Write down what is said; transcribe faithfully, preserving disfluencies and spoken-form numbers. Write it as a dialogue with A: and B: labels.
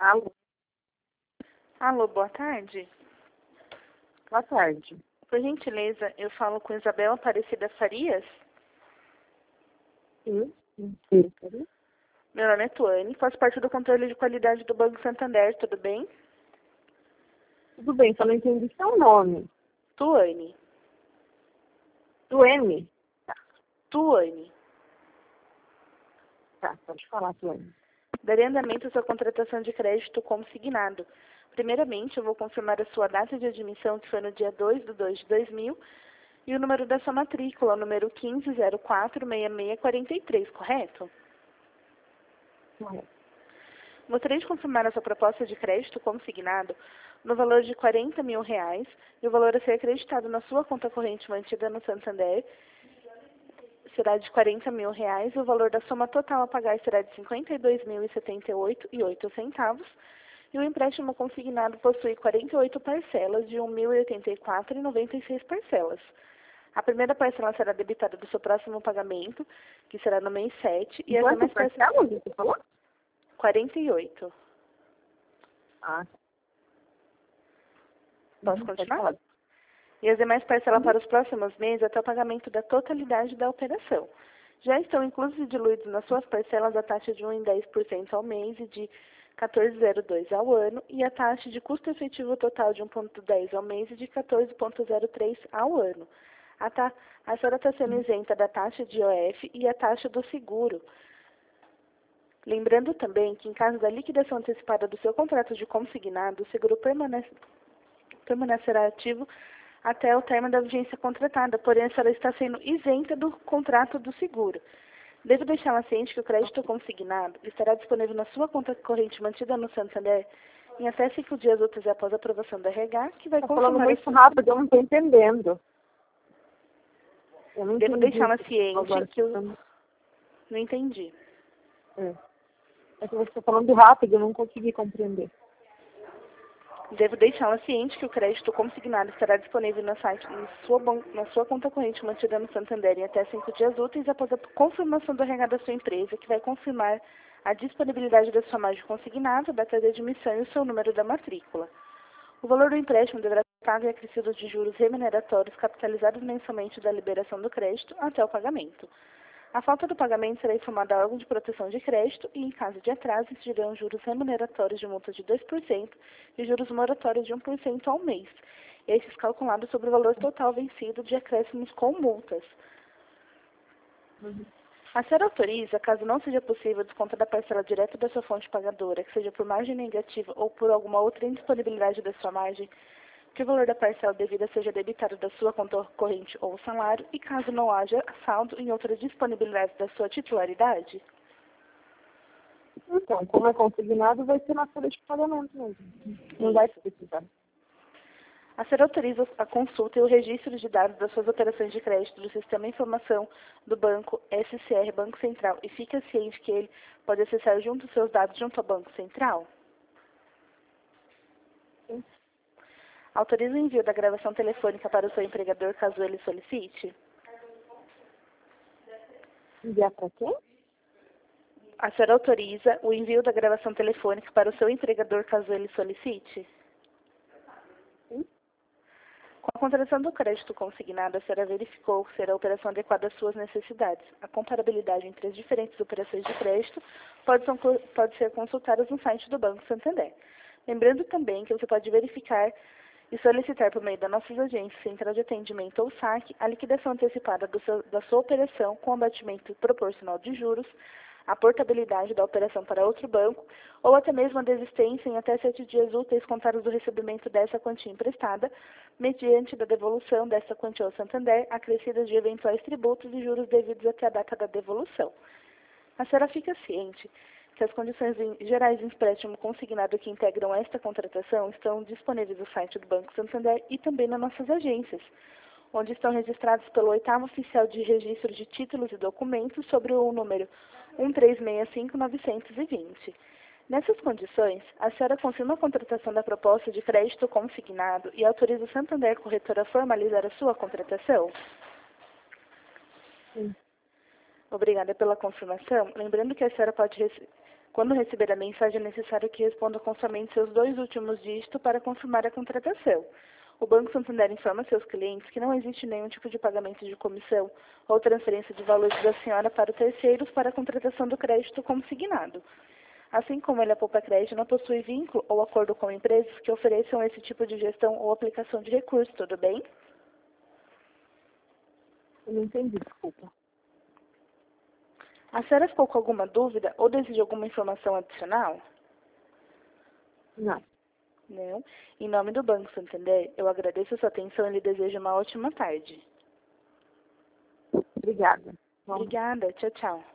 A: Alô,
B: Alô, boa tarde.
A: boa tarde.
B: Por gentileza, eu falo com Isabel Aparecida Farias.
A: Sim, sim, sim. sim.
B: Meu nome é Tuane, faço parte do controle de qualidade do Banco Santander, tudo bem?
A: Tudo bem, só não entendi seu nome.
B: Tuane.
A: Tuane?
B: Tuane.
A: Tá, pode falar, Tuane.
B: Darei andamento à sua contratação de crédito consignado. Primeiramente, eu vou confirmar a sua data de admissão, que foi no dia dois de dois de dois mil, e o número da sua matrícula, o número quinze zero quatro seis seis quatro três, correto?
A: Correto.
B: Gostaria de confirmar a sua proposta de crédito consignado no valor de quarenta mil reais e o valor a ser acreditado na sua conta corrente mantida no Santander será de quarenta mil reais e o valor da soma total a pagar será de cinquenta e dois mil e setenta e oito e oito centavos e o empréstimo consignado possui quarenta e oito parcelas de um mil e oitenta e quatro e noventa e seis parcelas. A primeira parcela será debitada do seu próximo pagamento, que será no mês sete, e as demais
A: Quantas
B: parcelas...
A: parcelas você falou?
B: quarenta e oito.
A: Ah,
B: Posso
A: uhum, pode
B: continuar?
A: falar.
B: E as demais parcelas
A: Uhum.
B: para os próximos meses até o pagamento da totalidade da operação. Já estão inclusos e diluídos nas suas parcelas a taxa de um vírgula dez por cento ao mês e de quatorze vírgula zero dois por cento ao ano e a taxa de custo efetivo total de um vírgula dez por cento ao mês e de quatorze vírgula zero três por cento ao ano. A, ta a senhora está sendo isenta da taxa de I O F e a taxa do seguro. Lembrando também que, em caso da liquidação antecipada do seu contrato de consignado, o seguro permanece, permanecerá ativo até o término da vigência contratada, porém a senhora está sendo isenta do contrato do seguro. Devo deixá-la ciente que o crédito consignado estará disponível na sua conta corrente mantida no Santander em até cinco dias úteis após a aprovação da R H, que vai
A: Tá falando
B: confirmar a
A: muito
B: sua...
A: rápido, eu não estou entendendo. Eu não
B: Devo
A: entendi.
B: deixá-la ciente
A: Agora,
B: que eu... Não entendi.
A: é. é que você está falando rápido, eu não consegui compreender.
B: Devo deixá-la ciente que o crédito consignado estará disponível no site, na sua, na sua conta corrente mantida no Santander em até cinco dias úteis após a confirmação do R H da sua empresa, que vai confirmar a disponibilidade da sua margem consignada, a data de admissão e o seu número da matrícula. O valor do empréstimo deverá ser pago e acrescido de juros remuneratórios capitalizados mensalmente da liberação do crédito até o pagamento. A falta do pagamento será informada ao órgão de proteção de crédito e, em caso de atraso, incidirão juros remuneratórios de multa de dois por cento e juros moratórios de um por cento ao mês, esses calculados sobre o valor total vencido de acréscimos com multas.
A: Uhum.
B: A senhora autoriza, caso não seja possível descontar da parcela direto da sua fonte pagadora, que seja por margem negativa ou por alguma outra indisponibilidade da sua margem, que o valor da parcela devida seja debitado da sua conta corrente ou salário e caso não haja saldo em outra disponibilidade da sua titularidade?
A: Então, como é consignado, vai ser na folha de pagamento mesmo. Não vai precisar.
B: A senhora autoriza a consulta e o registro de dados das suas operações de crédito do Sistema de Informação do Banco S C R Banco Central e fica ciente que ele pode acessar junto os seus dados junto ao Banco Central?
A: Sim.
B: Autoriza o envio da gravação telefônica para o seu empregador caso ele solicite?
A: Enviar para quem?
B: A senhora autoriza o envio da gravação telefônica para o seu empregador caso ele solicite?
A: Sim.
B: Com a contratação do crédito consignado, a senhora verificou ser a operação adequada às suas necessidades. A comparabilidade entre as diferentes operações de crédito pode, são, pode ser consultada no site do Banco Santander. Lembrando também que você pode verificar e solicitar por meio das nossas agências, Central de Atendimento ou saque, a liquidação antecipada do seu, da sua operação com abatimento proporcional de juros, a portabilidade da operação para outro banco, ou até mesmo a desistência em até sete dias úteis contados do recebimento dessa quantia emprestada, mediante da devolução dessa quantia ao Santander, acrescidas de eventuais tributos e juros devidos até a data da devolução. A senhora fica ciente que as condições gerais de empréstimo consignado que integram esta contratação estão disponíveis no site do Banco Santander e também nas nossas agências, onde estão registrados pelo oitavo oficial de registro de títulos e documentos sobre o número um três seis cinco nove dois zero. Nessas condições, a senhora confirma a contratação da proposta de crédito consignado e autoriza o Santander Corretora a formalizar a sua contratação?
A: Sim.
B: Obrigada pela confirmação. Lembrando que a senhora pode receber Quando receber a mensagem, é necessário que responda com somente seus dois últimos dígitos para confirmar a contratação. O Banco Santander informa seus clientes que não existe nenhum tipo de pagamento de comissão ou transferência de valores da senhora para terceiros para a contratação do crédito consignado. Assim como ele, a Poupa Crédito, não possui vínculo ou acordo com empresas que ofereçam esse tipo de gestão ou aplicação de recursos, tudo bem?
A: Eu não entendi, desculpa.
B: A senhora ficou com alguma dúvida ou deseja alguma informação adicional?
A: Não.
B: Não. Em nome do Banco Santander, eu agradeço a sua atenção e lhe desejo uma ótima tarde.
A: Obrigada. Bom.
B: Obrigada. Tchau, tchau.